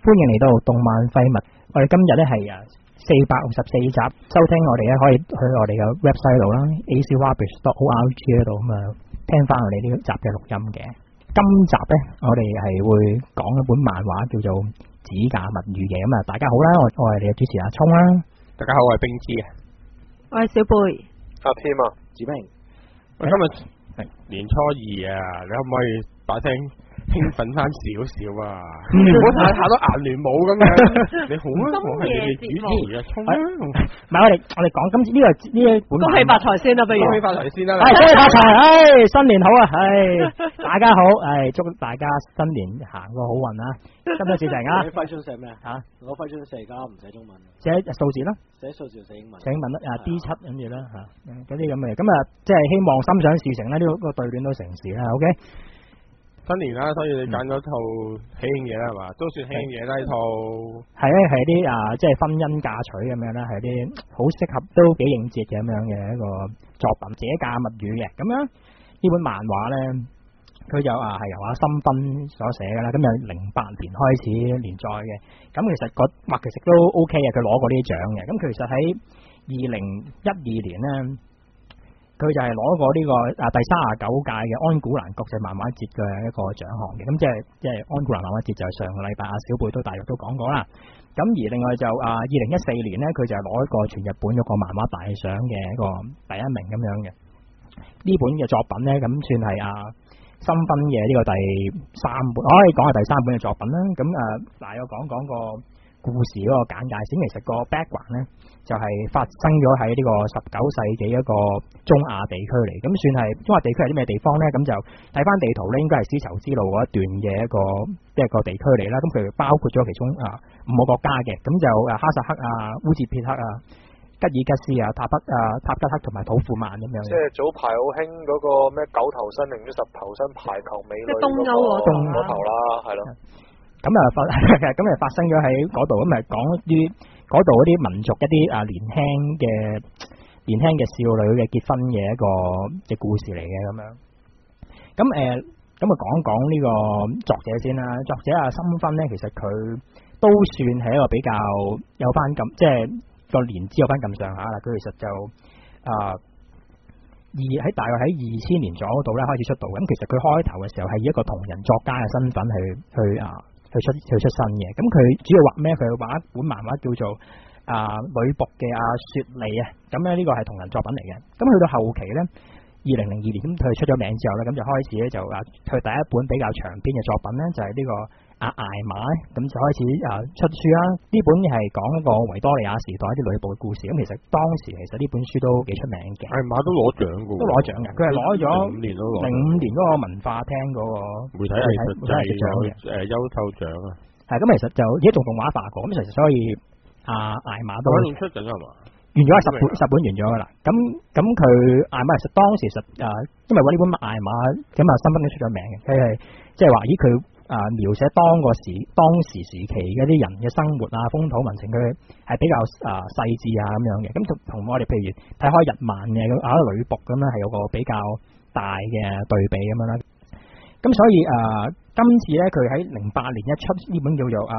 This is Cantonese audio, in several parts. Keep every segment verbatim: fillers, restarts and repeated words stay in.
歡迎嚟到動漫廢物。我哋今日咧係啊四百六十四集，收聽我哋咧可以去我哋嘅 website 度啦 a c rubbish dot org 度咁啊，聽翻我哋呢集嘅錄音嘅。今集咧我哋係會講一本漫畫叫做《指甲物語》嘅。咁啊，大家好啦，我我係你嘅主持阿聰啦。 大家好，我係冰芝嘅。 我係小貝。 阿添啊，子明。 喂，今日年初二啊，你可唔可以把聲興奮翻少少啊？唔好太太多顏聯舞咁樣。你好啊，我係你嘅主持啊，聰啊。 唔係我哋我哋講今次呢個呢一本。 恭喜發財先啦，不如。 恭喜發財先啦。 係恭喜發財，唉，新年好啊，唉，大家好，唉，祝大家新年行個好運啊！得唔得，小成啊？ 你揮春寫咩啊？我揮春寫而家唔寫中文， 寫數字啦， 寫數字寫英文， 寫英文啦，啊 D 七跟住啦吓，嗰啲咁嘅，咁啊，即係希望心想事成啦，呢個個對聯都成事啦 ，OK。 新年啦，所以你揀咗套喜慶嘢啦，係嘛？都算喜慶嘢啦，呢套。 係咧，係啲啊，即係婚姻嫁娶咁樣啦，係啲好適合都幾應節嘅咁樣嘅一個作品，《指甲物語》嘅。咁樣呢本漫畫咧，佢就啊係由阿森芬所寫嘅啦。咁由零八年開始連載嘅。咁其實個畫其實都 OK 嘅，佢攞過呢啲獎嘅。咁其實喺二零一二年咧。佢就係攞過呢個啊第三十九屆嘅安古蘭國際漫畫節嘅一個獎項嘅，咁即係即係安古蘭漫畫節就係上個禮拜阿小貝都大約都講過啦。咁而另外就啊二零一四年呢，佢就係攞一個全日本嗰個漫畫大賞嘅一個第一名咁樣嘅。呢本嘅作品呢，咁算係啊森芬嘅呢個第三本，我可以講係第三本嘅作品啦。咁啊嗱，我講講個故事嗰個簡介先。其實個 background 咧就係、是、發生咗喺呢個十九世紀一個中亞地區嚟，咁算係中亞地區係啲咩地方咧？咁就睇翻地圖咧，應該係絲綢之路嗰一段嘅一個即係個地區嚟啦。咁佢包括咗其中啊五個國家嘅，咁就啊哈薩克啊、烏茲別克啊、吉爾吉斯啊、塔北啊、塔吉克同埋土庫曼咁樣。 即係早排好興嗰個咩九頭身定十頭身排球美女嗰、那個東歐嗰頭啦，係咯。 咁啊發咁啊發生咗喺嗰度，咁咪講啲嗰度嗰啲民族一啲啊年輕嘅年輕嘅少女嘅結婚嘅一個嘅故事嚟嘅咁樣。咁誒咁啊講一講呢個作者先啦。作者阿森芬咧，其實佢都算係一個比較有翻咁，即係個年資有翻咁上下啦。佢其實就啊二喺大概喺二千年左右度咧開始出道。咁其實佢開頭嘅時候係以一個同人作家嘅身份去去啊。去出去出身嘅，咁佢主要畫咩？佢畫一本漫畫叫做啊女僕嘅阿雪莉啊，咁咧呢個係同人作品嚟嘅。咁去到後期咧，二零零二年咁佢出咗名之後咧，咁就開始咧就啊佢第一本比較長篇嘅作品咧就係呢個阿艾瑪，咁就開始啊出書啦。呢本係講一個維多利亞時代一啲女僕嘅故事。咁其實當時其實呢本書都幾出名嘅。 艾瑪都攞獎嘅， 都攞獎嘅。佢係攞咗零五年都攞零五年嗰個文化廳嗰個媒體藝術獎嘅誒優秀獎啊。係咁，其實就而家仲動畫化過。咁其實所以阿艾瑪都完出緊係嘛？ 完咗係十本十本完咗噶啦。咁咁佢艾瑪其實當時實誒，因為搵呢本艾瑪咁啊，森芬都出咗名嘅。佢係即係話咦佢。啊！描寫當個時當時時期嘅啲人嘅生活啊、風土民情，佢係比較啊細緻啊咁樣嘅。咁同同我哋譬如睇開日漫嘅啊女僕咁咧，係有個比較大嘅對比咁樣啦。咁所以啊，今次咧佢喺零八年一出呢本叫做啊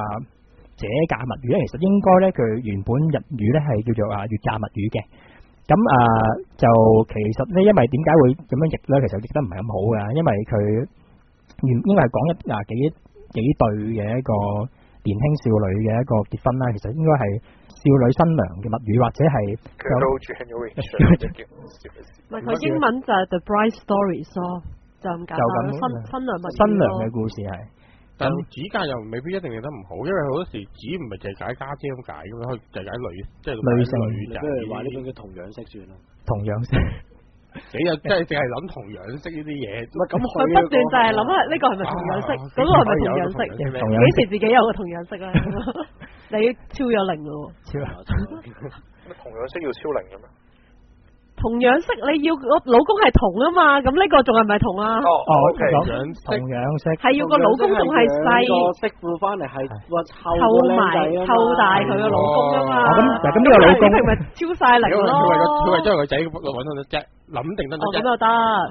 《指甲物語》咧，其實應該咧佢原本日語咧係叫做啊月甲物語嘅。咁啊就其實咧，因為點解會咁樣譯咧？其實譯得唔係咁好㗎，因為佢。應應該係講一啊幾幾對嘅一個年輕少女嘅一個結婚啦，其實應該係少女新娘嘅物語，或者係佢都住喺 New York。 唔係佢英文就係 The Bride Stories 咯，就咁簡單。新新娘物新娘嘅故事係， 但指甲又未必一定譯得唔好，因為好多時指唔係淨係解家姐咁解咁樣，可以就解女即係女性女仔。即係話呢本叫同樣式算啦， 同樣式。 你又真係淨係諗同樣式呢啲嘢，唔係咁佢不斷就係諗下呢個係咪同樣式，嗰個係咪同樣式？幾時自己有個同樣式咧？你超咗零咯， 超同樣式要超零嘅咩？ 同樣式你要個老公係同啊嘛，咁呢個仲係咪同啊？ 哦哦， 同樣式係要個老公仲係細媳婦翻嚟係湊埋湊大佢個老公啊嘛。 咁咁呢個老公咪超晒零咯。 佢為咗佢為咗個仔揾到得啫，諗定得得啫。 咁就得。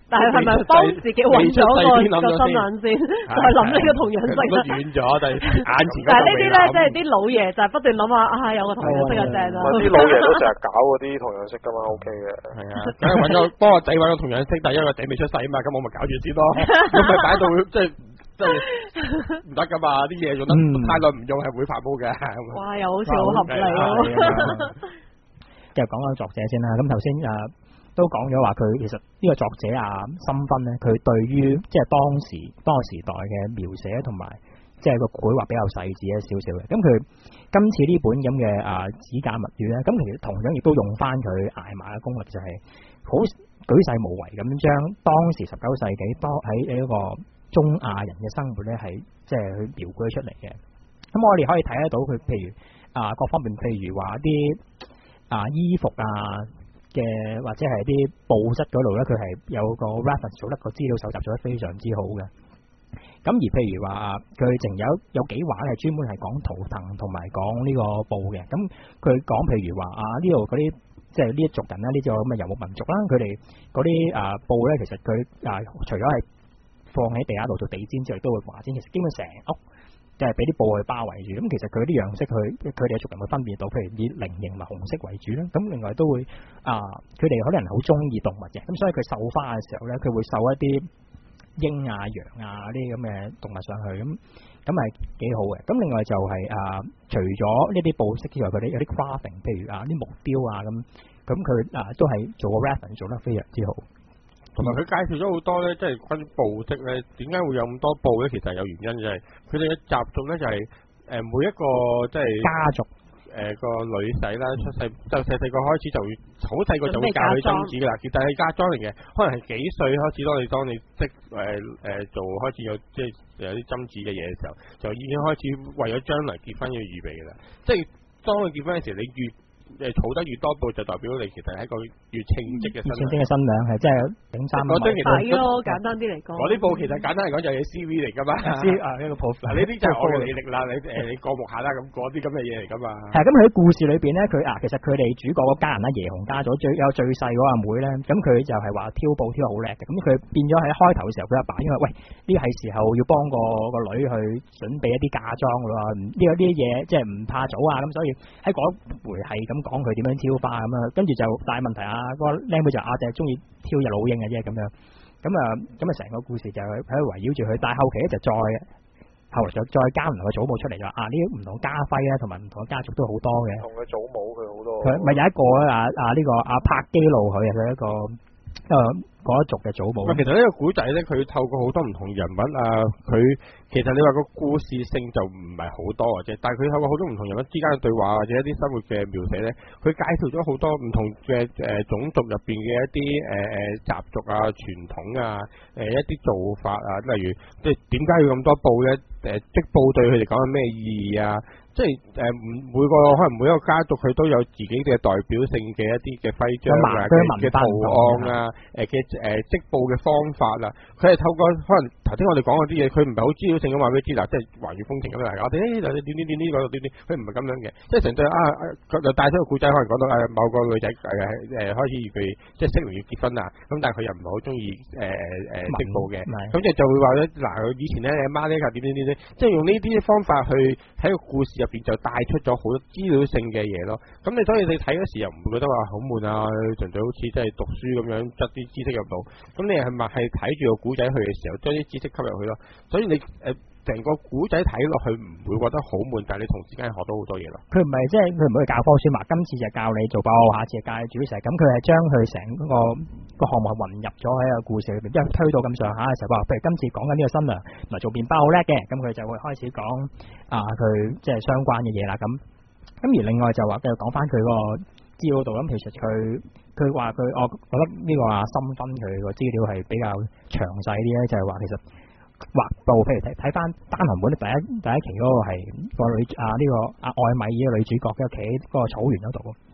但係係咪幫自己揾咗個個心眼先，再諗呢個同樣色？ 都遠咗，但係眼前。 但係呢啲咧，即係啲老爺就係不斷諗話啊，有個同樣色嘅正啦。 啲老爺都成日搞嗰啲同樣色噶嘛 ，OK 嘅。 係啊，梗係揾咗幫個仔揾個同樣色，但係因為個仔未出世啊嘛，咁我咪搞住先咯。咁咪擺到即係。即係唔得噶嘛，啲嘢用得太耐唔用係會發毛嘅。 哇，又好似好合理咯。 繼續講下作者先啦。咁頭先誒都講咗話佢其實呢個作者啊森芬咧，佢對於即係當時當個時代嘅描寫同埋即係個繪畫比較細緻一少少嘅。咁佢今次呢本咁嘅啊指甲物語咧，咁其實同樣亦都用翻佢艾瑪嘅功力，就係好舉世無遺咁將當時十九世紀多喺呢一個中亞人嘅生活咧，係即係去描繪出嚟嘅。咁我哋可以睇得到佢，譬如啊各方面，譬如話啲啊衣服啊嘅，或者係啲布質嗰度咧，佢係有個 reference 做得個資料搜集做得非常之好嘅。咁而譬如話佢淨有有幾畫係專門係講圖騰同埋講呢個布嘅。咁佢講譬如話啊呢度嗰啲即係呢一族人啦，呢個咁嘅游牧民族啦，佢哋嗰啲啊布咧，其實佢啊除咗係放喺地下度做地氈之外，都會畫氈。其實基本成屋就係俾啲布去包圍住。咁其實佢啲樣式，佢佢哋嘅族人會分辨到，譬如以菱形同埋紅色為主啦。咁另外都會啊，佢哋可能好中意動物嘅，咁所以佢繡花嘅時候咧，佢會繡一啲鷹啊、羊啊呢啲咁嘅動物上去。咁咁係幾好嘅。咁另外就係啊，除咗呢啲布飾之外，佢哋有啲 craft， 譬如啊啲木雕啊咁，咁佢啊都係做個 reference 做得非常之好。 同埋佢介紹咗好多咧，即係關於布飾咧，點解會有咁多布咧？其實係有原因，就係佢哋嘅習俗咧，就係誒每一個即係家族誒個女仔啦，出世就細細個開始就會好細個就會教佢針子噶啦，其實係嫁妝嚟嘅，可能係幾歲開始，當你當你識誒誒做開始有即係有啲針子嘅嘢嘅時候，就已經開始為咗將來結婚要預備噶啦。即係當佢結婚嘅時候，你越誒儲得越多布，就代表你其實係一個越稱職嘅新娘。稱職嘅新娘係即係頂衫嗰張，其實抵咯，簡單啲嚟講。 嗰啲布其實簡單嚟講就係 C V 嚟噶嘛。 C 啊呢個 profile 嗱呢啲就係我嘅履歷啦。你誒你過目下啦，咁嗰啲咁嘅嘢嚟噶嘛。 係咁，佢喺故事裏邊咧，佢啊其實佢哋主角嗰家人啦，耶紅家族最有最細嗰個阿妹咧，咁佢就係話挑布挑得好叻嘅。咁佢變咗喺開頭嘅時候，佢阿爸因為喂呢係時候要幫個個女去準備一啲嫁妝噶喎，呢個啲嘢即係唔怕早啊，咁所以喺嗰回係咁講佢點樣挑花咁啊，跟住就大問題啊，個僆妹就啊就係中意挑日老鷹嘅啫咁樣，咁啊咁啊成個故事就喺度圍繞住佢，但係後期咧就再後來就再加唔同嘅祖母出嚟咗啊，呢啲唔同家徽啊，同埋唔同嘅家族都好多嘅， 同嘅祖母佢好多， 佢咪有一個啊啊呢個阿柏基路佢啊，佢一個誒嗰一族嘅祖母。 其實呢個古仔咧，佢透過好多唔同人物啊，佢其實你話個故事性就唔係好多嘅啫，但係佢透過好多唔同人物之間嘅對話或者一啲生活嘅描寫咧，佢介紹咗好多唔同嘅誒、呃、種族入邊嘅一啲誒誒習俗啊、傳統啊、誒、呃、一啲做法啊，例如即係點解要咁多布咧？誒織布對佢哋講係咩意義啊？即係誒，每個可能每一個家族佢都有自己嘅代表性嘅一啲嘅徽章啊、嘅圖案啊、誒嘅誒織布嘅方法啦。佢係透過可能頭先我哋講嗰啲嘢，佢唔係好資料性咁話俾你知啦，即係華語風情咁樣。我哋誒點點點點呢個點點，佢唔係咁樣嘅，即係成對啊就帶出個故仔，可能講到誒某個女仔誒誒開始預備即係適齡要結婚啊，咁但係佢又唔係好中意誒誒織布嘅，咁就就會話咧嗱，佢以前咧你阿媽呢個點點點點，即係用呢啲方法去喺個故事入邊就帶出咗好多資料性嘅嘢咯，咁你所以你睇嗰時又唔會覺得話好悶啊，純粹好似即係讀書咁樣執啲知識入到，咁你係咪係睇住個古仔去嘅時候將啲知識吸入去咯？所以你誒成個古仔睇落去唔會覺得好悶，但係你同時間學到好多嘢咯。 佢唔係即係佢唔會教科書嘛，今次就教你做包，下次就教你煮食，咁佢係將佢成個個項目混入咗喺個故事裏邊，即係推到咁上下嘅時候，話譬如今次講緊呢個新娘，同埋做麵包好叻嘅，咁佢就會開始講啊佢即係相關嘅嘢啦。咁咁而另外就話繼續講翻佢個資料度，咁其實佢佢話佢，我覺得呢個啊森芬佢個資料係比較詳細啲咧，就係話其實。畫布，譬如睇睇翻單行本第一第一期嗰個係個女啊呢、這個阿愛米呢個女主角，嘅企喺嗰個草原嗰度，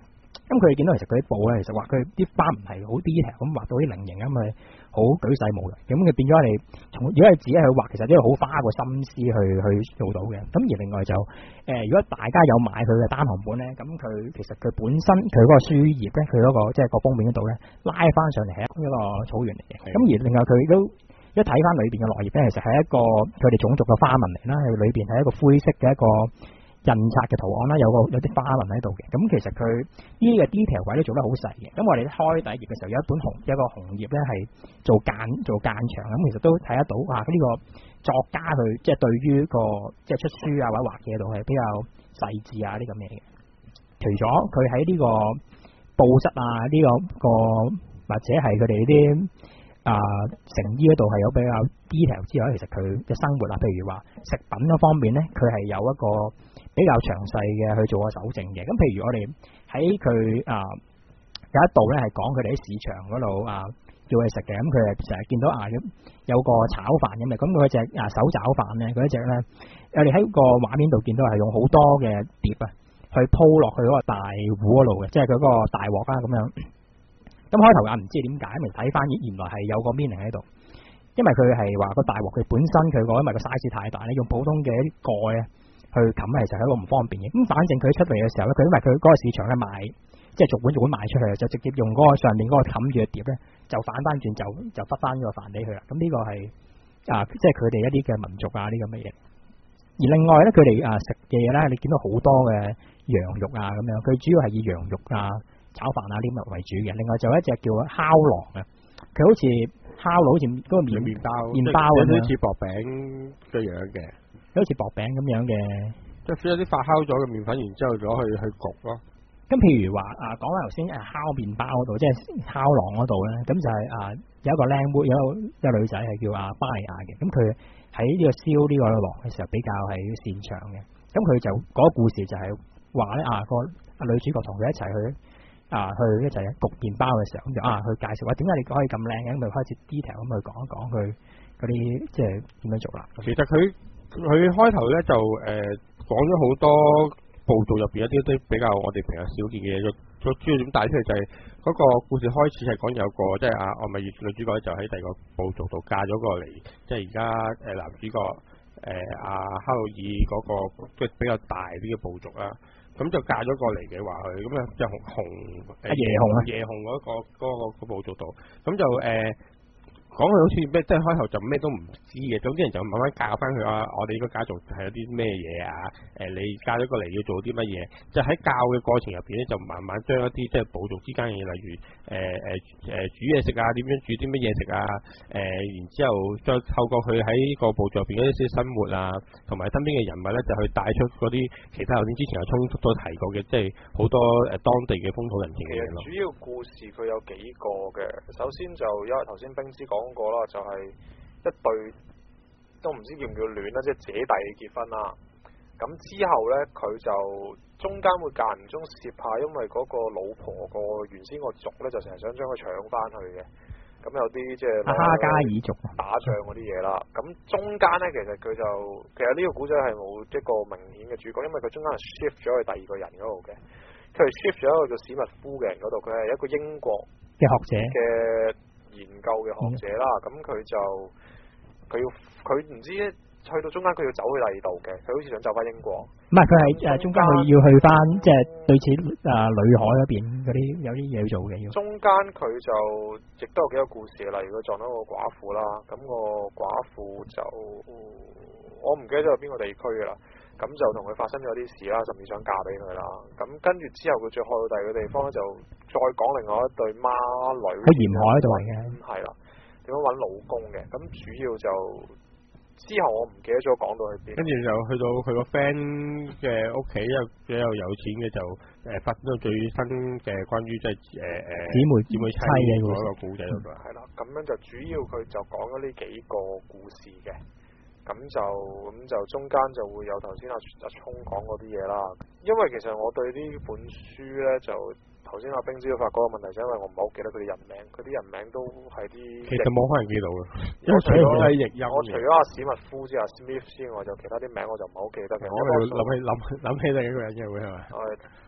咁佢哋見到其實佢啲布咧，其實畫佢啲花唔係好 detail 咁畫到啲菱形咁，咪好舉世無鄰。咁佢變咗你從如果係自己去畫，其實都要好花個心思去去做到嘅。咁而另外就誒、呃，如果大家有買佢嘅單行本咧，咁佢其實佢本身佢嗰個書頁咧，佢嗰、那個即係個封面嗰度咧，拉翻上嚟係一個草原嚟嘅。咁而另外佢都一睇翻裏邊嘅落葉咧，其實係一個佢哋種族嘅花紋嚟啦，裏邊係一個灰色嘅一個印刷嘅圖案啦，有個有啲花紋喺度嘅。咁其實佢呢個 detail 位都做得好細嘅。咁我哋開第一頁嘅時候有一本紅有一個紅頁咧係做間做間牆，咁其實都睇得到啊！呢、這個作家佢即係對於個即係出書啊或者畫嘢度係比較細緻啊啲咁嘢嘅。除咗佢喺呢個布質啊呢、這個個或者係佢哋啲啊成衣嗰度係有比較 detail 之外，其實佢嘅生活啊，譬如話食品嗰方面咧，佢係有一個比較詳細嘅去做個搜證嘅。咁譬如我哋喺佢啊有一度咧係講佢哋喺市場嗰度啊叫佢食嘅，咁佢係成日見到啊有個炒飯咁嘅，咁佢隻啊手抓飯咧，嗰一隻咧，我哋喺個畫面度見到係用好多嘅碟啊去鋪落去嗰個大壺嗰度嘅，即係佢嗰個大鑊啦咁樣。咁開頭啊唔知點解，咪睇翻原來係有個 meaning 喺度，因為佢係話個大鑊佢本身佢個因為個 size 太大咧，用普通嘅一啲蓋啊去冚其實係一個唔方便嘅。咁反正佢出嚟嘅時候咧，佢因為佢嗰個市場咧賣，即係逐碗逐碗賣出去，就直接用嗰個上面嗰個冚住嘅碟咧，就反翻轉就就忽翻個飯俾佢啦。咁呢個係啊，即係佢哋一啲嘅民族啊呢咁嘅嘢。而另外咧，佢哋啊食嘅嘢咧，你見到好多嘅羊肉啊咁樣，佢主要係以羊肉啊炒飯啊呢啲為主嘅。另外就有一隻叫烤狼啊，佢好似烤到好似嗰個麵麵包麵包咁樣， 好似薄餅嘅樣嘅， 好似薄餅咁樣嘅， 即係有啲發酵咗嘅麵粉，然之後攞去去焗咯。 咁譬如話啊，講翻頭先誒烤麵包嗰度，即係烤狼嗰度咧，咁就係、是、啊有一個靚妹，有一個女仔係叫阿巴利亞嘅，咁佢喺呢個燒呢個狼嘅時候比較係擅長嘅。咁佢就嗰、那個故事就係話咧啊個啊女主角同佢一齊去。啊，去一齊焗麵包嘅時候，咁就啊去介紹話點解你可以咁靚嘅，咁就開始 detail 咁去講一講佢嗰啲即係點樣做啦。 其實佢佢開頭咧就誒講咗好多報道入邊一啲啲比較我哋平日少見嘅嘢，最主要點帶出嚟就係嗰個故事開始係講有個即係阿我咪女主角就喺第二個部族度嫁咗過嚟，即係而家誒男主角誒阿哈魯爾嗰個即係比較大啲嘅部族啦。咁就嫁咗過嚟嘅話佢，咁啊就紅誒夜紅啊夜紅嗰個嗰個嗰部族度，咁就誒。呃講佢好似咩，即係開頭就咩都唔知嘅，總之人就慢慢教翻佢啊！我哋呢個家族係有啲咩嘢啊？誒、呃，你嫁咗過嚟要做啲乜嘢？就喺教嘅過程入邊咧，就慢慢將一啲即係部族之間嘅嘢，例如誒誒誒煮嘢食啊，點樣煮啲乜嘢食啊？誒、呃，然之後再透過佢喺個部族入邊嗰啲生活啊，同埋身邊嘅人物咧，就去帶出嗰啲其他頭先之前有充足都提過嘅，即係好多誒當地嘅風土人情嘅嘢咯。 主要故事佢有幾個嘅，首先就因為頭先冰之講。講過啦，就係一對都唔知叫唔叫戀啦，即係姐弟結婚啦。咁之後呢，佢就中間會間唔中攝下，因為嗰個老婆個原先個族呢，就成日想將佢搶翻去嘅。咁有啲即係哈加爾族打仗嗰啲嘢啦。咁中間呢，其實佢就其實呢個古仔係冇一個明顯嘅主角，因為佢中間係 shift 咗去第二個人嗰度嘅。佢係 shift 咗一個叫史密夫嘅人嗰度，佢係一個英國嘅學者嘅研究嘅學者啦，咁佢、嗯、就佢要佢唔知去到中間佢要走去第二度嘅，佢好似想走翻英國。唔係，佢係誒中間佢要去翻即係類似誒裏海嗰邊嗰啲有啲嘢要做嘅。要中間佢就亦都有幾個故事，例如佢撞到個寡婦啦，咁、個寡婦就我唔記得咗係邊個地區噶啦，咁就同佢發生咗啲事啦，甚至想嫁俾佢啦。咁跟住之後佢再去到第二個地方咧，就再講另外一對孖女喺沿海度嚟嘅，係啦，點樣搵老公嘅？咁主要就之後我唔記得咗講到去邊。跟住就去到佢個 friend 嘅屋企，又比較有錢嘅，就誒發生到最新嘅關於即係誒誒姊妹姊妹妻嘅嗰個古仔度。係啦，咁樣就主要佢就講咗呢幾個故事嘅。咁就咁就中間就會有頭先阿阿聰講嗰啲嘢啦，因為其實我對呢本書咧就頭先阿冰知道發嗰個問題，就因為我唔係好記得佢啲人名，佢啲人名都係啲其實冇可能記到嘅，因為除咗係譯音，我除咗阿史密夫之阿 Smith 之外，就其他啲名我就唔係好記得嘅。我諗起諗諗起第一個人嘅會係咪？誒，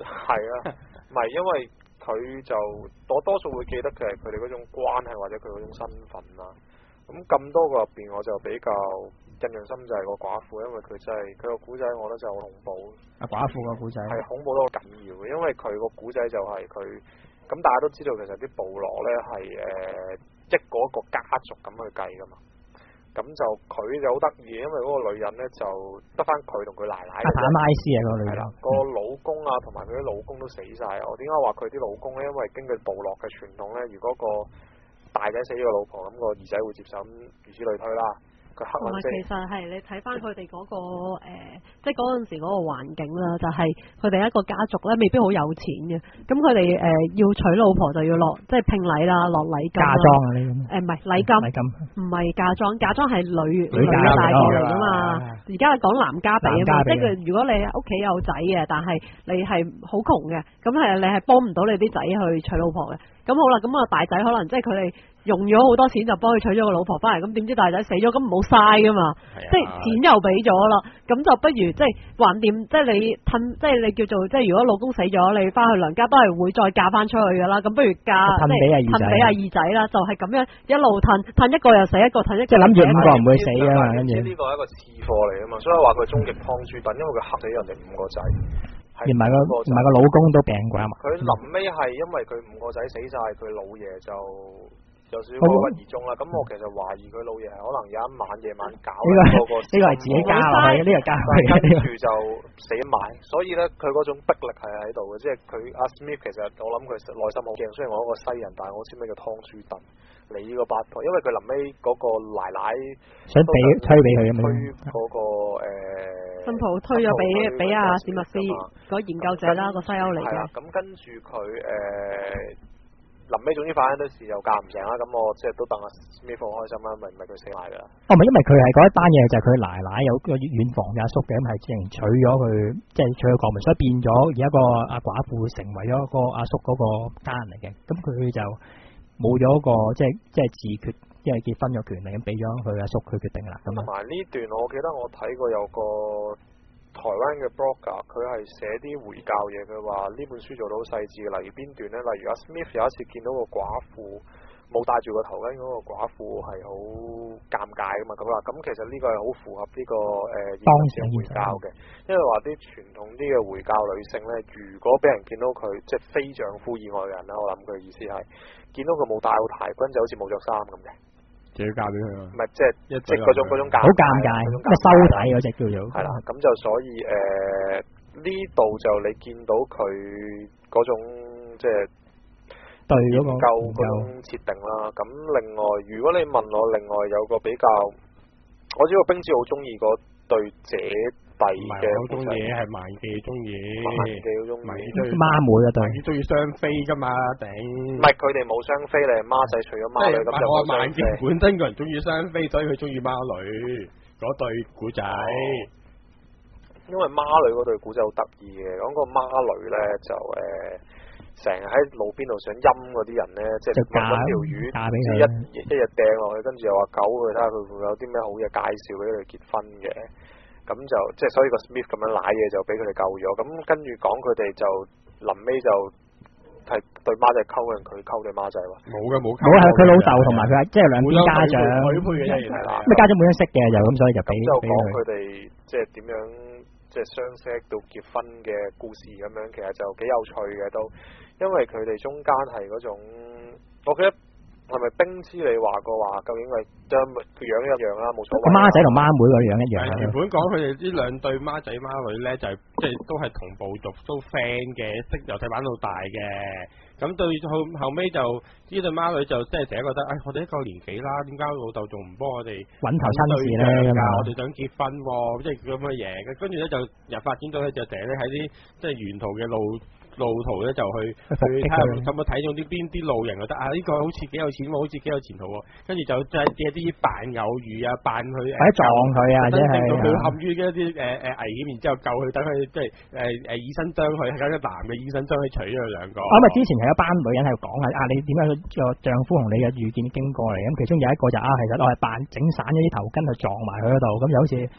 係啊，唔係因為佢就我多數會記得嘅係佢哋嗰種關係或者佢嗰種身份啦。咁咁多個入邊，我就比較印象深就係個寡婦，因為佢真係佢個古仔，我覺得就好恐怖。 啊，寡婦個古仔係恐怖得好緊要嘅，因為佢個古仔就係佢咁，大家都知道其實啲部落咧係誒一個一個家族咁去計噶嘛。咁就佢就好得意，因為嗰個女人咧就得翻佢同佢奶奶。阿坦拉斯啊，個女人。 個老公啊，同埋佢啲老公都死晒。我點解話佢啲老公咧？因為根據部落嘅傳統咧，如果個大仔死咗個老婆，咁個二仔會接手，咁如此類推啦。佢黑同埋其實係你睇翻佢哋嗰個誒、呃，即係嗰陣時嗰個環境啦，就係佢哋一個家族咧，未必好有錢嘅。咁佢哋誒要娶老婆就要落即係聘禮啦，落禮金。嫁妝啊呢咁。誒唔係禮金，禮金唔係嫁妝，嫁妝係女女大個嚟噶嘛。而家係講男家俾啊嘛，即係如果你屋企有仔嘅，但係你係好窮嘅，咁係你係幫唔到你啲仔去娶老婆嘅。咁好啦，咁啊大仔可能即係佢哋用咗好多錢就幫佢娶咗個老婆翻嚟，咁點知大仔死咗，咁唔好嘥噶嘛，即係錢又俾咗啦，咁就不如即係橫掂，即係你褪，即係你叫做即係如果老公死咗，你翻去娘家都係會再嫁翻出去噶啦，咁不如嫁即係褪俾阿二仔啦，就係咁樣一路褪，褪一個又死一個，褪一個即係諗住五個唔會死啊嘛，跟住呢個係一個次貨嚟啊嘛，所以話佢終極湯豬燉，因為佢嚇死人哋五個仔。 連埋個連埋個老公都病鬼啊嘛！ 佢臨尾係因為佢五個仔死晒，佢老爺就有少少鬱鬱而終啦。咁、嗯、我其實懷疑佢老爺係可能有一晚夜晚搞呢、這個呢個係自己加落去，呢、這個加落去， 跟住就死埋。所以咧，佢嗰種逼力係喺度嘅，即係佢阿 Smith 其實我諗佢內心好驚。雖然我一個西人，但係我知咩叫湯豬燉。你呢個八婆，因為佢臨尾嗰個奶奶想俾推俾佢咁樣， 推嗰、那個誒。 新抱推咗俾俾阿史密斯嗰研究者啦，個西歐嚟嘅。係啦， 咁跟住佢誒臨尾總之發生啲事又嫁唔成啦，咁我即係都戥阿 Smith 好開心啦，咪唔係佢死埋㗎。哦， 唔係因為佢係嗰一單嘢就係佢奶奶有個遠房嘅阿叔嘅，咁係直情娶咗佢，即係娶佢國民，所以變咗而家個阿寡婦成為咗個阿叔嗰個家人嚟嘅，咁佢就冇咗個即係即係自決。因為結婚嘅權利咁俾咗佢阿叔佢決定啦。咁同埋呢段我記得我睇過有個台灣嘅 blogger，佢係寫啲回教嘢，佢話呢本書做到好細緻嘅，例如邊段呢？例如阿 Smith 有一次見到個寡婦冇戴住個頭巾，嗰個寡婦係好尷尬噶嘛，咁話咁其實呢個係好符合呢、這個誒現時嘅回教嘅，因為話啲傳統啲嘅回教女性呢，如果俾人見到佢即係非丈夫以外嘅人咧，我諗佢意思係見到佢冇戴好頭巾就好似冇着衫咁嘅。 就要嫁俾佢啊！ 唔係即係即係嗰種嗰種尷好尷尬，咩收體嗰隻叫做係啦，咁就所以誒呢度就你見到佢嗰種即係對嗰個研究嗰種設定啦。咁另外，如果你問我，另外有個比較，我知道冰之好中意嗰對姐弟嘅， 好中意係萬記中意， 萬記好中意， 孖妹啊對， 萬記中意雙飛噶嘛頂， 唔係佢哋冇雙飛，你係孖仔除咗孖女咁就我話萬記本身個人中意雙飛，所以佢中意孖女嗰對古仔。 因為孖女嗰對古仔好得意嘅，講個孖女咧就誒成日喺路邊度想陰嗰啲人咧，即係揾條魚，即係一一日掟落去，跟住又話狗佢睇下佢會有啲咩好嘢介紹俾佢哋結婚嘅。咁就即係所以個 Smith 咁樣瀨嘢就俾佢哋救咗，咁跟住講佢哋就臨尾就係對孖仔溝人，佢溝對孖仔喎。冇嘅冇溝。 冇係佢老豆同埋佢即係兩邊家長。 許配嘅係啦。 咩家長本身識嘅就咁，所以就俾就講佢哋即係點樣即係相識到結婚嘅故事咁樣，其實就幾有趣嘅都，因為佢哋中間係嗰種，我記得。係咪冰之你話過話？究竟係將佢樣一樣啦，冇所謂。 孖仔同孖妹個樣一樣。 原本講佢哋呢兩對孖仔孖女咧，就係即係都係同部族都 friend 嘅，識由細玩到大嘅。咁對後後尾就呢對孖女就即係成日覺得，誒、哎、我哋一個年紀啦，點解老豆仲唔幫我哋揾頭親事咧？ 我哋想結婚喎，即係咁嘅嘢。跟住咧就又發展到咧就成日咧喺啲即係沿途嘅路。路途咧就去去睇下有冇睇中啲邊啲路人覺得啊呢、這個好似幾有錢喎，好似幾有前途喎，跟住就即係借啲扮偶遇啊，扮佢或者撞佢啊，或者係令到佢陷於一啲誒誒危險，然之後救佢，等佢即係誒誒以身相許，係嗰個男嘅以身相許娶咗佢兩個。 咁啊，之前係一班女人喺度講啊，啊你點解個丈夫同你嘅遇見經過嚟？咁其中有一個就啊，其實我係扮整散咗啲頭巾去撞埋佢嗰度，咁就好似。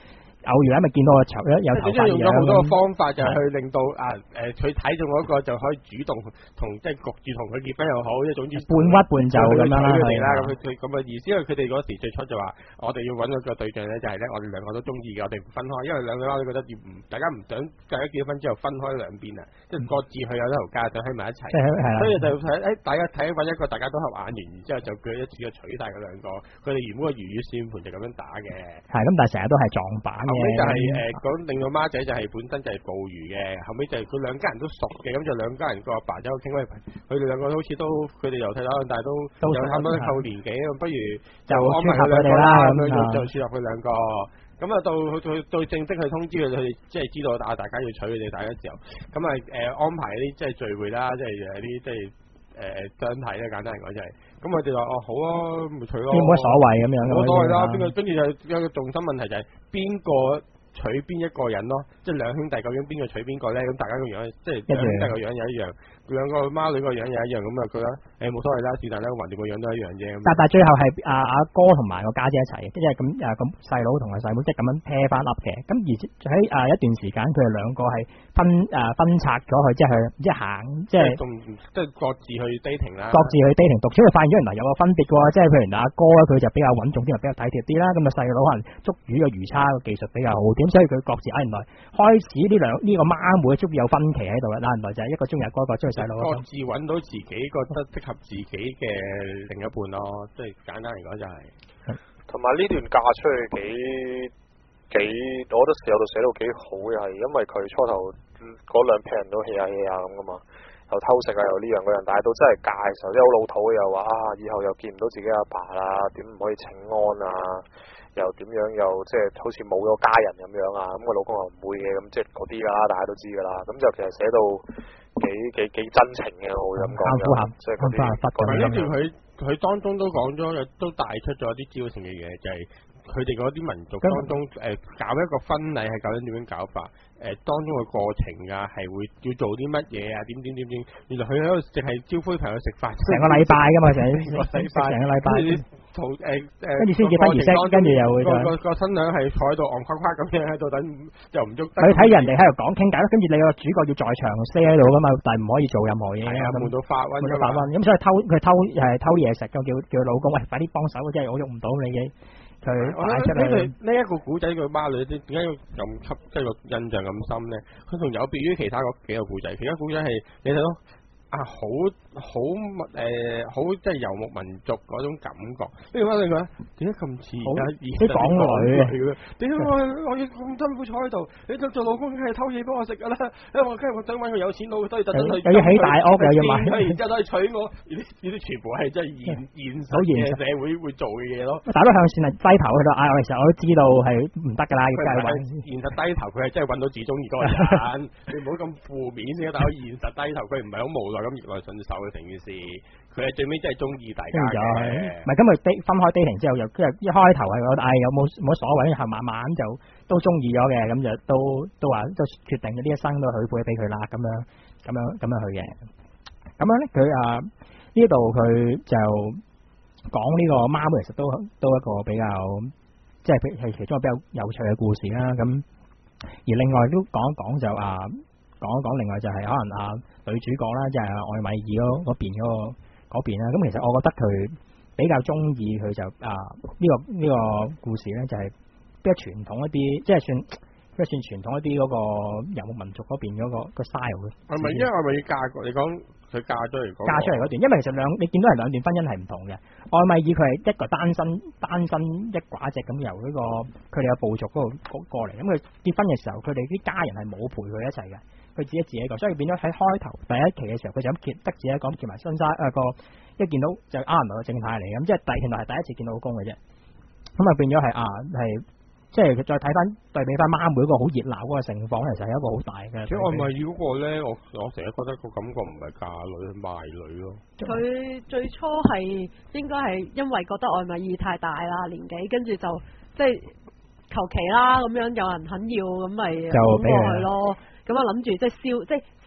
偶然咪見到個頭有頭髮用咗好多個方法就去令到啊誒佢睇中嗰個就可以主動同即係焗住同佢結婚又好，即係總之半屈半就咁樣佢哋啦。咁佢咁嘅意思，因為佢哋嗰時最初就話我哋要揾一個對象咧，就係咧我哋兩個都中意嘅，我哋唔分開，因為兩個都覺得要唔大家唔想大家結咗婚之後分開兩邊啊，即係各自去有一條家就喺埋一齊。所以就睇誒大家睇揾一個大家都合眼緣，然之後就佢一次就取代佢兩個，佢哋原本個如意算盤就咁樣打嘅。係咁，但係成日都係撞板嘅。後尾就係誒講另外孖仔就係本身就係捕魚嘅，後尾就係佢兩家人都熟嘅，咁就兩家人個阿爸走去傾，喂，佢哋兩個好似都佢哋由細到大都有差唔多夠年紀，咁不如就安排佢兩個啦，咁樣就撮合佢兩個。咁啊到到到正式去通知佢哋，即係知道大大家要娶佢哋大家時候，咁啊誒安排啲即係聚會啦，即係誒啲即係誒相睇咧，簡單嚟講就係，咁佢哋話哦好啊，咪娶咯， 冇乜所謂咁樣， 冇所謂啦。邊個跟住就有個重心問題就係邊個娶邊一個人咯，即係兩兄弟究竟邊個娶邊個咧？咁大家個樣即係兩兄弟個樣又一樣，兩個孖女個樣又一樣，咁啊覺得誒冇所謂啦，是但啦，橫掂個樣都一樣啫。 但但最後係阿阿哥同埋個家姐一齊嘅，即係咁誒咁細佬同埋細妹即係咁樣 pair 翻 up 嘅。咁而喺誒一段時間，佢哋兩個係分誒分拆咗佢，即係即係行即係即係各自去 dating 啦， 各自去 dating 讀書，佢發現咗原來有個分別嘅喎，即係譬如阿哥咧，佢就比較穩重啲，又比較體貼啲啦。咁啊細佬可能捉魚嘅魚叉嘅技術比較好啲，所以佢各自啊原來開始呢兩呢個孖妹終於有分歧喺度啦。嗱原來就係一個中意阿哥，一個中意細佬， 各自揾到自己覺得適合自己嘅另一半咯，即係簡單嚟講就係。 同埋呢段嫁出去幾幾，我覺得有度寫到幾好嘅係，因為佢初頭嗰兩批人都 hea 下 hea 下咁噶嘛，又偷食啊又呢樣嗰樣，但係到真係嫁嘅時候，即係好老土嘅又話啊，以後又見唔到自己阿爸啦，點唔可以請安啊？又點樣又即係好似冇咗家人咁樣啊？咁個老公又唔會嘅，咁即係嗰啲啦，大家都知噶啦。咁就其實寫到幾幾幾真情嘅，我會咁講嘅。即係嗰啲。 同埋呢段佢佢當中都講咗，都帶出咗啲招性嘅嘢，就係佢哋嗰啲民族當中誒、呃、搞一個婚禮係究竟點樣搞法？誒、呃、當中嘅過程啊，係會要做啲乜嘢啊？點點點點，原來佢喺度淨係招呼朋友食飯， 成個禮拜噶嘛，成個禮拜，成個禮拜。 同誒誒， 跟住先結婚儀式，跟住又會個個個新娘係坐喺度戇夸夸咁樣喺度等，又唔喐。 你睇人哋喺度講傾偈咯，跟住你個主角要在場 stay 喺度噶嘛，但係唔可以做任何嘢。係啊，悶到發瘟，悶到發瘟。咁所以偷佢偷係偷嘢食，咁叫叫老公喂，快啲幫手，真係我喐唔到你嘅。佢擺出嚟呢一個古仔個孖女點解要咁吸，即係個印象咁深咧？佢仲有別於其他嗰幾個古仔，其他古仔係你睇到。啊，好好誒，好即係遊牧民族嗰種感覺。跟住翻你講，點解咁似而家啲港女嘅？ 點解我我要咁辛苦坐喺度？你做做老公梗係偷嘢幫我食㗎啦！因為我梗係我想揾個有錢佬，所以特登去又要起大屋，又要買， 然之後都去娶我。呢啲呢啲全部係真係現現實嘅社會會做嘅嘢咯。 打到向線係低頭去到，唉！我其實我都知道係唔得㗎啦，要繼續揾。 現實低頭，佢係真係揾到自己中意嗰個人。你唔好咁負面先，大佬現實低頭，佢唔係好無奈。咁逆來順受嘅成件事，佢係最尾真係中意大家嘅。 唔係咁佢分開 dating 之後，又即係一開頭係覺得，唉有冇冇所謂，後慢慢就都中意咗嘅，咁就都都話都決定咗呢一生都許配俾佢啦，咁樣咁樣咁樣去嘅。咁樣咧，佢啊呢度佢就講呢個媽妹，其實都都一個比較即係係其中一個比較有趣嘅故事啦。咁而另外都講一講就啊。講一講，另外就係可能啊女主角啦，即係愛米爾嗰嗰邊嗰個嗰邊啦。咁其實我覺得佢比較中意佢就啊呢個呢個故事咧，就係比較傳統一啲，即係算即係算傳統一啲嗰個遊牧民族嗰邊嗰個個 style 嘅。 係咪因為愛米爾嫁過？你講佢嫁咗嚟講嫁出嚟嗰段，因為其實兩你見到係兩段婚姻係唔同嘅。愛米爾佢係一個單身單身一寡隻咁由呢個佢哋嘅部族嗰度過嚟，咁佢結婚嘅時候，佢哋啲家人係冇陪佢一齊嘅。佢自己自己一個，所以變咗喺開頭第一期嘅時候，佢就咁結得自己一個，結埋新紗誒個一見到就啱唔係個正太嚟嘅，咁即係第原來係第一次見到老公嘅啫。咁啊變咗係啊係，即係佢再睇翻對比翻媽妹一個好熱鬧嗰個情況，其實係一個好大嘅。 其實我唔係要嗰個咧，我我成日覺得個感覺唔係嫁女係賣女咯。 佢最初係應該係因為覺得愛米爾太大啦年紀，跟住就即係求其啦咁樣，有人肯要咁咪就俾佢咯。咁啊諗住即係燒，即係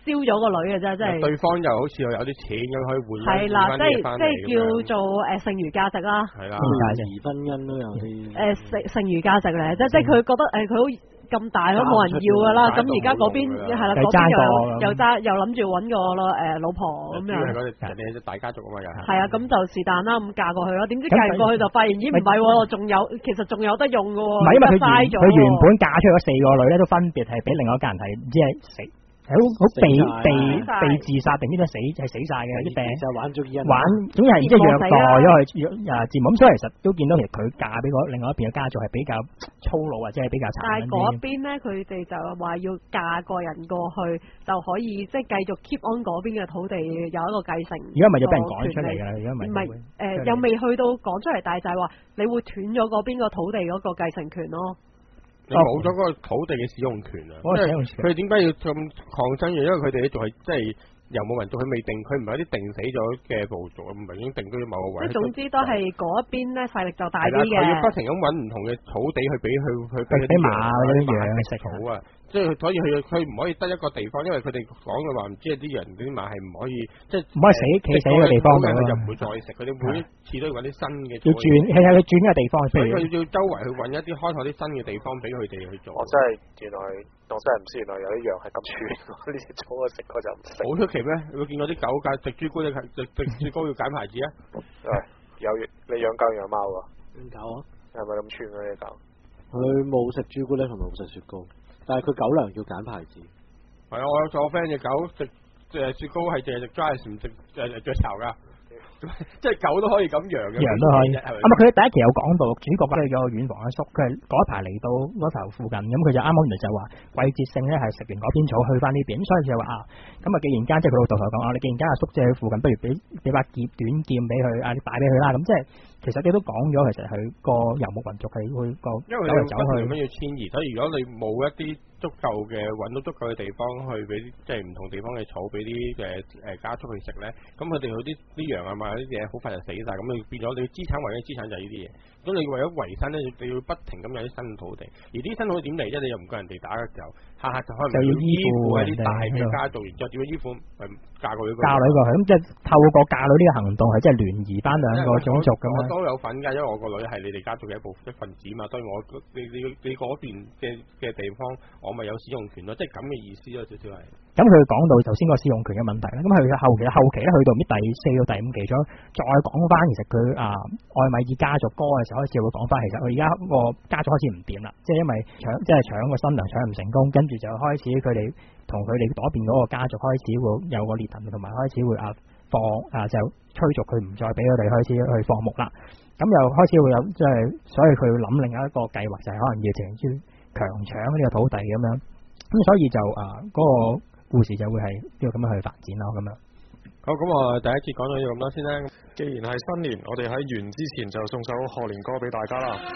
燒咗個女嘅啫，即係。 對方又好似又有啲錢咁可以換翻係啦，即係即係叫做誒剩餘價值啦。 係啦， 疑婚姻都有啲。 誒剩剩餘價值咧，即係即係佢覺得誒佢好。咁大都冇人要㗎啦，咁而家嗰邊係啦，嗰邊又又揸又諗住揾個誒老婆咁樣。主要係嗰啲人哋大家族啊嘛，又係。係啊，咁就是但啦，咁嫁過去咯。點知嫁完過去就發現咦唔係喎，仲有其實仲有得用㗎喎。 唔係因為佢原佢原本嫁出嗰四個女咧，都分別係俾另外一家人係唔知係死。好好被被被自殺定呢啲死係死晒嘅啲病就玩咗一玩，總之係即係虐待咗佢誒節目，咁所以其實都見到其實佢嫁俾嗰另外一邊嘅家族係比較粗魯或者係比較殘忍。但係嗰邊咧，佢哋就話要嫁個人過去就可以即係繼續 keep on 嗰邊嘅土地有一個繼承。而家咪要俾人趕出嚟㗎啦，而家咪唔係誒又未去到趕出嚟，但係就係話你會斷咗嗰邊個土地嗰個繼承權咯。 你冇咗嗰個土地嘅使用權啊！即係佢點解要咁抗爭嘅？因為佢哋仲係即係由冇民族，佢未定，佢唔係一啲定死咗嘅部族，唔係已經定咗某個位。即係總之都係嗰一邊咧勢力就大啲嘅。佢要不停咁揾唔同嘅土地去俾佢去俾啲馬嗰啲羊食草啊！即係所以佢佢唔可以得一個地方，因為佢哋講嘅話唔知係啲人啲馬係唔可以即係唔可以死企死嘅地方嘅，佢就唔會再食。佢哋每一次都要揾啲新嘅。要轉係啊！佢轉嘅地方，所以佢要周圍去揾一啲開拓啲新嘅地方俾佢哋去做。 我真係原來我真係唔知原來有啲羊係咁串，呢隻草我食過就唔食。 好出奇咩？你會見過啲狗㗎食豬膏，你食食雪糕要揀牌子啊？ 係有你養狗養貓㗎？ 養狗啊？係咪咁串嗰啲狗？ 佢冇食朱古力同埋冇食雪糕。但係佢狗糧要揀牌子， 係啊！我有個 friend 隻狗食誒雪糕係淨係食 dry 唔食誒雀巢噶，即係狗都可以咁養嘅， 羊都可以。啊嘛，佢第一期有講到主角咧有個遠房阿叔，佢係嗰一排嚟到嗰頭附近，咁佢就啱啱嚟就話季節性咧係食完嗰邊草去翻呢邊，所以就話啊，咁啊既然間即係佢老豆同佢講啊，你既然間阿叔即係喺附近，不如俾俾把劍短劍俾佢啊，你擺俾佢啦，咁即係。其實你都講咗，其實佢個遊牧民族係會個因為你走去咁樣要遷移，所以如果你冇一啲足夠嘅揾到足夠嘅地方去俾即係唔同地方嘅草俾啲誒誒家畜去食咧，咁佢哋有啲啲羊啊嘛，啲嘢好快就死晒，咁你變咗你資產唯一資產就係呢啲嘢。咁你為咗維生咧，你要不停咁有啲新土地，而啲新土地點嚟啫？你又唔夠人哋打嘅時候，下下就可能就要依附喺啲大嘅家族，然之後點樣依附誒嫁過去嫁女過去，咁即係透過嫁女呢個行動係即係聯誼翻兩個種族咁樣。 都有份㗎，因為我個女係你哋家族嘅一部一份子嘛，所以我你你你嗰邊嘅嘅地方，我咪有使用權咯，即係咁嘅意思咯，少少係。 咁佢講到頭先個使用權嘅問題啦，咁佢後期後期咧去到唔知第四到第五期咗，再講翻其實佢啊愛米爾家族歌嘅時候開始會講翻，其實佢而家個家族開始唔掂啦，即係因為搶即係搶個新娘搶唔成功，跟住就開始佢哋同佢哋嗰邊嗰個家族開始會有個裂痕，同埋開始會啊放啊就催促佢唔再俾佢哋開始去放牧啦。咁又開始會有即係，所以佢諗另一個計劃就係可能要直接強搶呢個土地咁樣，咁所以就啊嗰個故事就會係呢個咁樣去發展咯咁樣。 好，咁我第一節講到呢咁多先啦。 既然係新年，我哋喺完之前就送首賀年歌俾大家啦。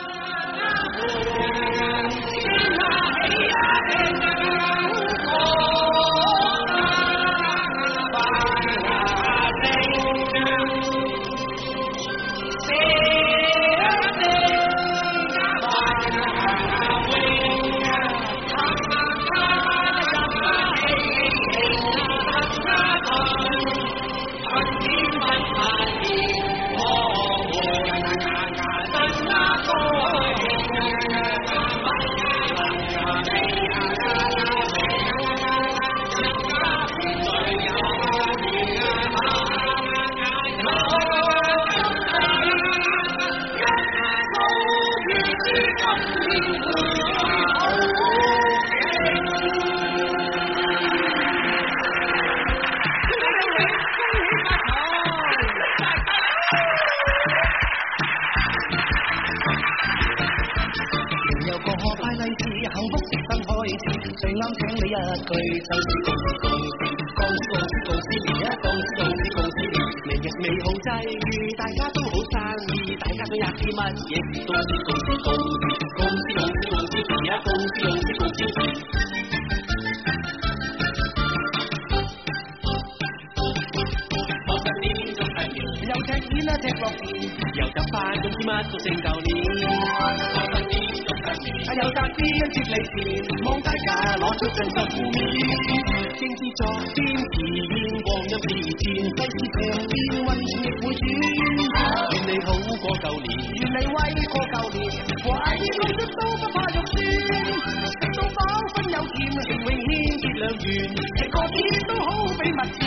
有扎啲接利錢，望大家攞出真心負面。 正是昨天自然光陰似箭，世事長變，運亦會轉。願你好過舊年，願你威過舊年，懷疑講出都不怕肉酸，食到飽分有甜，情永牽結良緣，食個甜都好比蜜餞。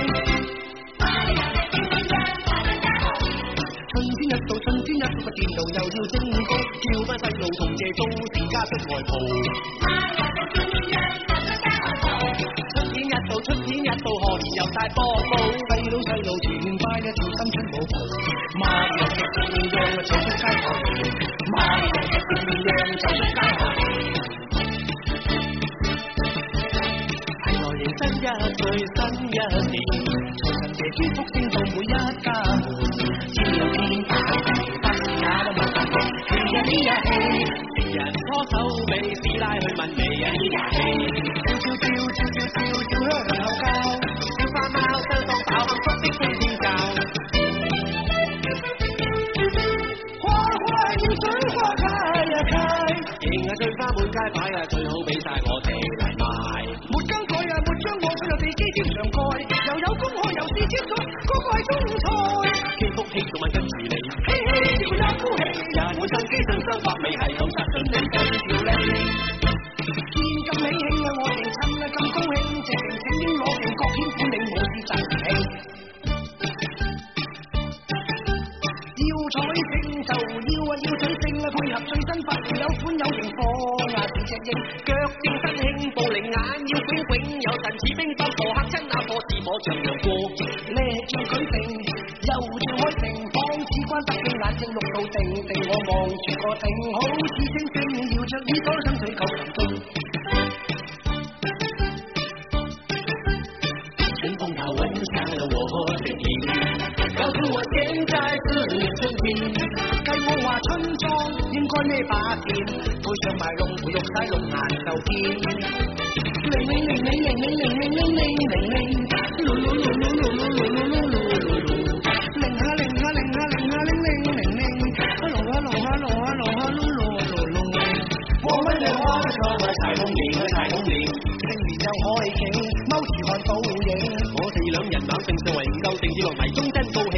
春天一到，春天一到，個電腦又要升高，叫班細路同謝都成家出外蒲。春天一到，春天一到，賀年又大波舞，細佬細路全拜一條新春舞袍。馬日嘅點樣走出街頭，馬日嘅點樣走出街頭。係來迎新一歲新一年，財神爺祝福聲到每一家門，只有天大地不假都問答題，氣呀呢呀氣，情人拖手尾，師奶去問你呀呢呀氣，照照照照照照照香口膠，小花貓相當飽幸福的風天教。最花滿街擺啊，最好俾晒我哋嚟賣。沒更改啊，沒將我吹入地基點上蓋，又有公開又是招財，個個係中菜。祈福氣仲問跟住你，嘻嘻笑也呼氣，人滿心機信心百味係咁實盡你跟條脷。見咁喜慶啊，我哋親啊咁高興，直情請應攞定國天歡領我是真氣。要彩星就要啊要彩星啊，配合最新發現有款有型貨啊，是隻鷹腳正身輕步靈眼要炯炯有神似冰雹破嚇親那貨是我像陽過叻叫佢定又照開定仿似關得嘅眼睛綠到定定我望住個定好似星星搖着耳朵心水cầu神經春風它吻上了我的臉告訴我現在是春天計我話春裝應該咩把劍配上埋龍袍玉帶龍顏就見鈴鈴鈴鈴鈴鈴鈴鈴鈴鈴鈴鈴嚕嚕嚕嚕嚕嚕嚕嚕嚕嚕鈴下鈴下鈴下鈴下鈴鈴鈴鈴哈龍哈龍哈龍哈龍哈嚕嚕嚕嚕我們的花車和彩虹鈴和彩虹鈴星年有海景踎住看倒影我哋兩人猛勝上為唔夠定跌落迷中真高興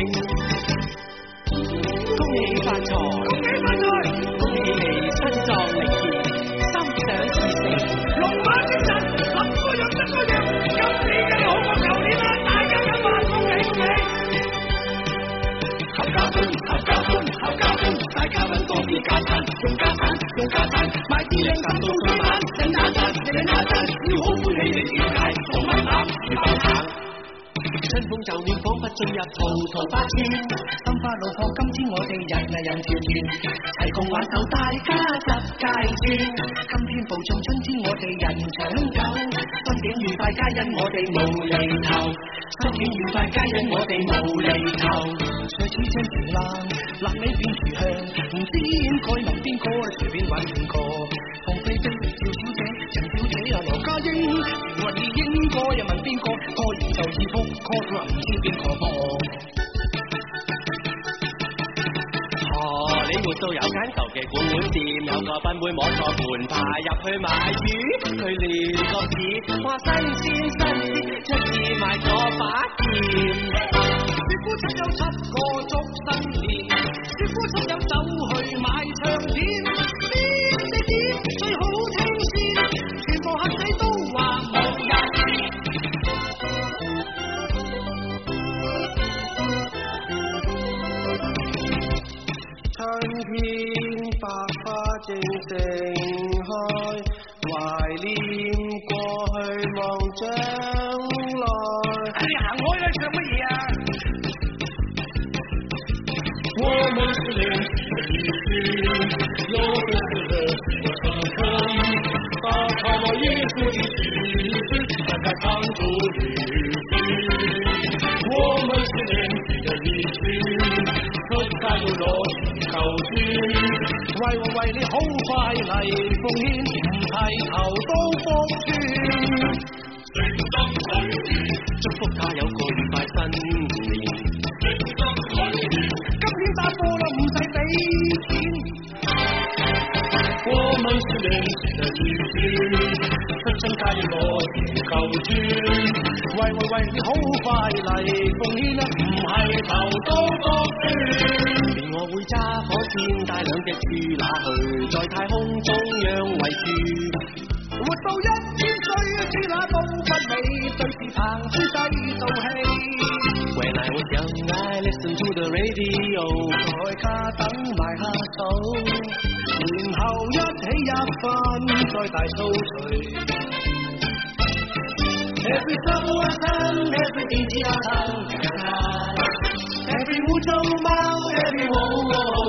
恭喜發財恭喜發財恭喜你身壯力健心想事成龍馬精神十個樣十個樣今年嘅好過舊年啦大家一萬恭喜恭喜合家歡合家歡合家歡大家揾多啲家產用家產用家產買啲靚感到上晚人打陣人打陣要好歡喜你點解做乜攬住爆產春風就暖彷彿進入桃桃花村心花怒放今天我哋人啊人團圓齊共挽手大家十街轉今天步進春天我哋人長久心境愉快皆因我哋無厘頭心境愉快皆因我哋無厘頭隨處聽潮冷立尾變樹香唔知應該問邊個隨便揾邊個鳳飛飛趙小姐陳小姐啊羅家英袁韻意應該又問邊個歌完就已覆歌都話唔知邊個播荷里活道有間舊嘅古玩店有個賓妹摸錯盤爬入去買魚佢亂個字話新鮮新鮮一次買咗把劍師傅七有七個祝新年師傅七飲酒去買唱片邊隻碟最好聽先全部客仔都話冇人春天百花正盛開懷念過去望將來你行開啦唱乜嘢啊我們是年輕的一群有的是熱情的青春把泡沫衣服的旗帜展開長途旅行我們是年輕的一群可加入熱情cầu duyên為我為你好快嚟奉獻唔提頭都福轉誠心許願祝福他有個愉快新年誠心許願今天打波啦唔使俾錢我們是年輕的一群分身皆我全球轉。喂喂喂，你好快嚟奉獻啊，唔係頭都多端。連我會揸火箭帶兩隻豬乸去，在太空中央圍住。活到一千歲，豬乸都不美，對視棚豬製造戲。When I was young, I listened to the radio， 台卡等埋下手，然後一起一分，再大掃除。Every summer sun, every India sun, every 污糟貓 every wow wow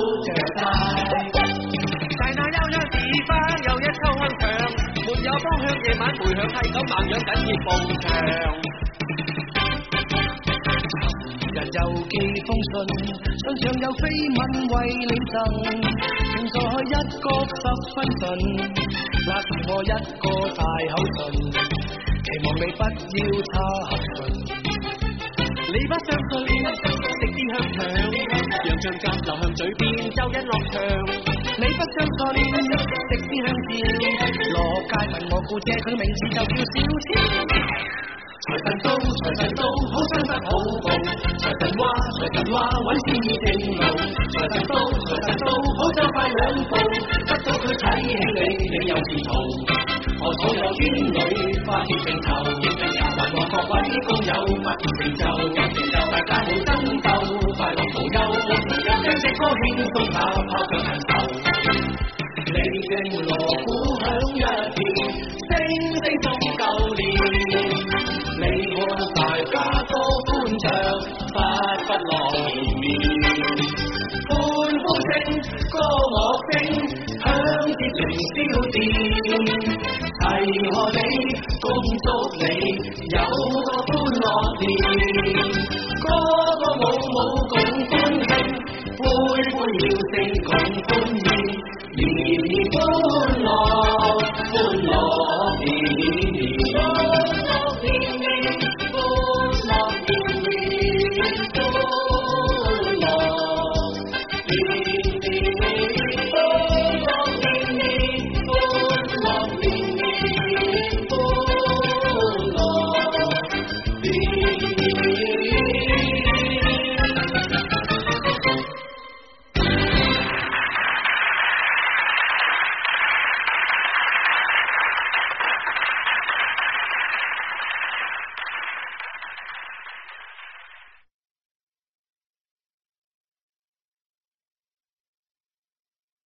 在那幽幽地方有一抽香腸，沒有方向夜晚回響係咁猛樣緊熱步牆。尋日郵寄封信，信上有緋聞為你贈，正在一角十分順，勒住我一個大口唇。期望你不要差合唇，你不相信，食啲香腸，讓醬汁流向嘴邊，周欣落場。你不相信，食啲香蕉，落街問我姑姐，佢名字就叫小超。財神到，財神到，好生得好報。財神話，財神話，揾錢已正路。財神到，財神到，好走快兩步，得到佢睇起你，你有前途。我所有圈裏花結成頭，還望各位工友不成就，大家冇爭鬥，快樂無憂，將隻歌輕鬆打拋卻難受。你嘅鑼鼓響一片，聲聲中舊年。你和大家都歡唱，不不落面。歡呼聲，歌樂聲，響徹凌霄殿。齊賀你，恭祝你有個歡樂年。歌歌舞舞共歡慶，杯杯笑聲共歡宴，年年歡